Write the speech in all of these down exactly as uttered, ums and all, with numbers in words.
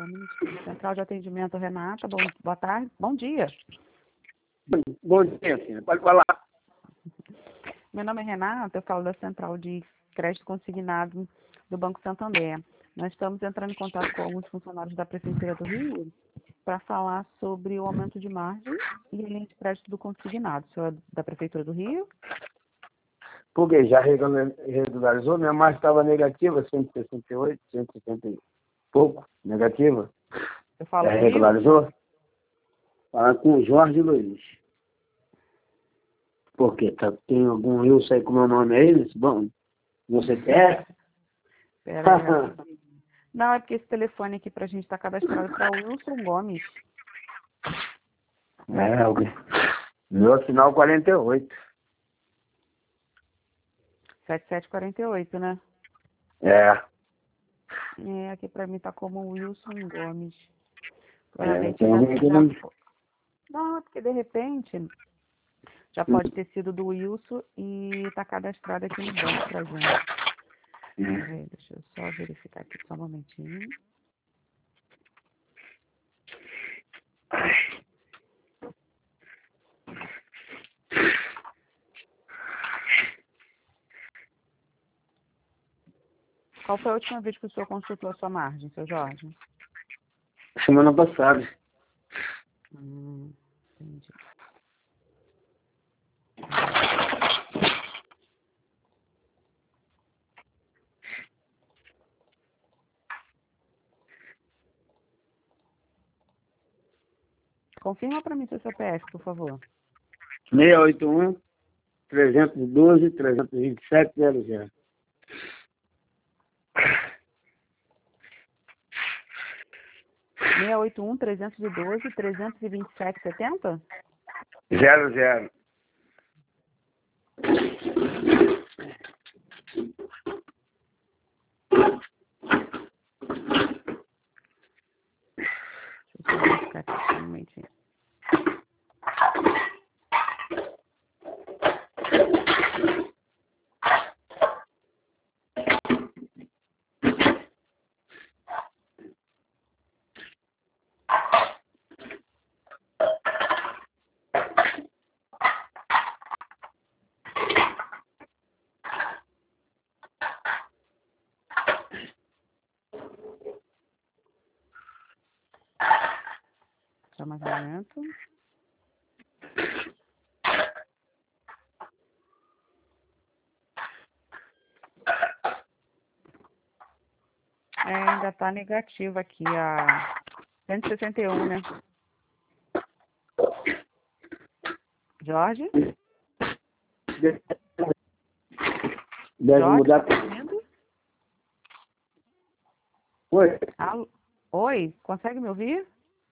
Realmente. Central de Atendimento, Renata. Bom, boa tarde. Bom dia. Bom dia, senhora. Pode falar. Meu nome é Renata, eu falo da Central de Crédito Consignado do Banco Santander. Nós estamos entrando em contato com alguns funcionários da Prefeitura do Rio para falar sobre o aumento de margem e a linha de crédito do consignado. O senhor é da Prefeitura do Rio? Porque já regularizou, minha margem estava negativa, cento e sessenta e oito, cento e setenta e pouco, negativa. Eu falo Já com o regularizou? Fala com o Jorge Luiz. Por quê? Tá, tem algum Wilson aí com meu nome aí nesse banco? Você quer? Pera aí. Não, é porque esse telefone aqui para a gente está cadastrado para Wilson Gomes. É, alguém. Meu sinal quarenta e oito. sete sete quatro oito, né? É. É, aqui para mim tá como Wilson Gomes. É, Provavelmente tem já, alguém que já... não... Não, é porque de repente já pode ter sido do Wilson e tá cadastrado aqui no banco pra gente. Peraí, deixa eu só verificar aqui só um momentinho. Qual foi a última vez que o senhor consultou a sua margem, seu Jorge? Semana passada. Hum, entendi. Confirma para mim seu C P F, por favor. seis oito um, trezentos e doze, trezentos e vinte e sete, zero zero. seis oito um, trezentos e doze, trezentos e vinte e sete, setenta? Zero, zero. Deixa eu só verificar aqui só um momentinho. Só mais um momento. É, ainda está negativo aqui, a cento e sessenta e um, né? Jorge? Deve Jorge, mudar. tá me ouvindo? Oi? Alô? Oi, consegue me ouvir?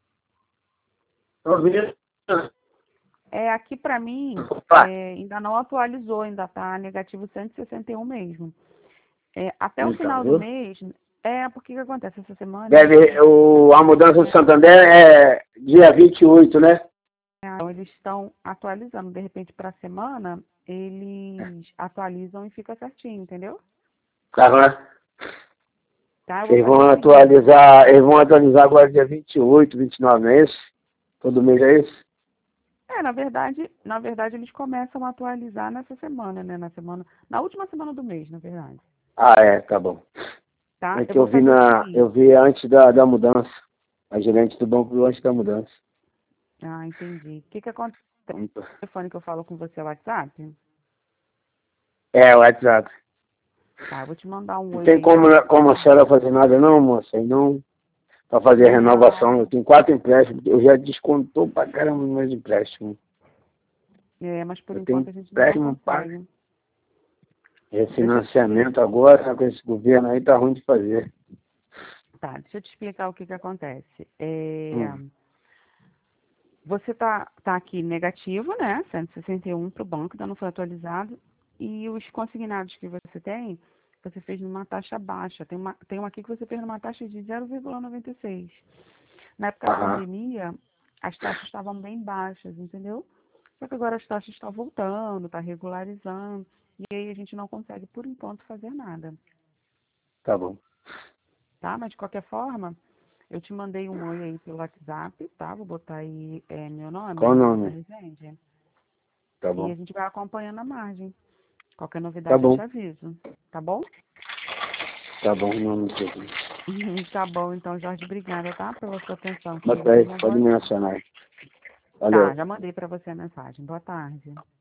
Tô ouvindo. É, aqui para mim, Opa. é, ainda não atualizou, ainda está negativo cento e sessenta e um mesmo. É, até o Então, final do viu? mês, é, porque que acontece essa semana? Deve, o, a mudança do Santander é dia vinte e oito, né? Então, eles estão atualizando, de repente, para a semana, eles atualizam e fica certinho, entendeu? Tá, né? Tá, eu vou Eles fazer vão o seguinte. atualizar, eles vão atualizar agora dia vinte e oito, vinte e nove, não é isso? Todo mês é isso? É, na verdade, na verdade, eles começam a atualizar nessa semana, né? Na semana, na última semana do mês, na verdade. Ah, é, tá bom. Tá? É Eu que eu vou vi fazer o na, seguinte. eu vi antes da, da mudança. A gerente do banco viu antes da mudança. Ah, entendi. O que que acontece? Então, O telefone que eu falo com você é o WhatsApp? é, o WhatsApp. Tá, eu vou te mandar um Não oi tem aí no como, como a WhatsApp. senhora fazer nada não, moça. E não, pra fazer a renovação. Eu Não, tenho quatro empréstimos. Eu já descontou pra caramba nos meus empréstimos. é, mas por Eu tenho enquanto a gente ainda não empréstimo para consegue. refinanciamento agora, com esse governo aí tá ruim de fazer. Tá, deixa eu te explicar o que que acontece. É, Hum. você tá, tá aqui negativo, né? cento e sessenta e um para o banco, ainda não foi atualizado. E os consignados que você tem, você fez numa taxa baixa. Tem uma, tem uma aqui que você fez numa taxa de zero vírgula noventa e seis. Na época da Aham, pandemia, as taxas estavam bem baixas, entendeu? Só que agora as taxas estão voltando, está regularizando. E aí a gente não consegue, por enquanto, fazer nada. tá bom. Tá? Mas de qualquer forma, Eu te mandei um oi aí pelo WhatsApp, tá? Vou botar aí é, meu nome. Qual o nome? Resende. Tá E bom. a gente vai acompanhando a margem. Qualquer Tá novidade eu bom. te aviso. Tá bom? Tá bom, não me preocupe. Tá bom, então, Jorge, obrigada, tá? Pela sua atenção. Boa Querida. tarde, Tenha uma pode boa me tarde. acionar. Tá, Valeu. já mandei pra você a mensagem. Boa tarde.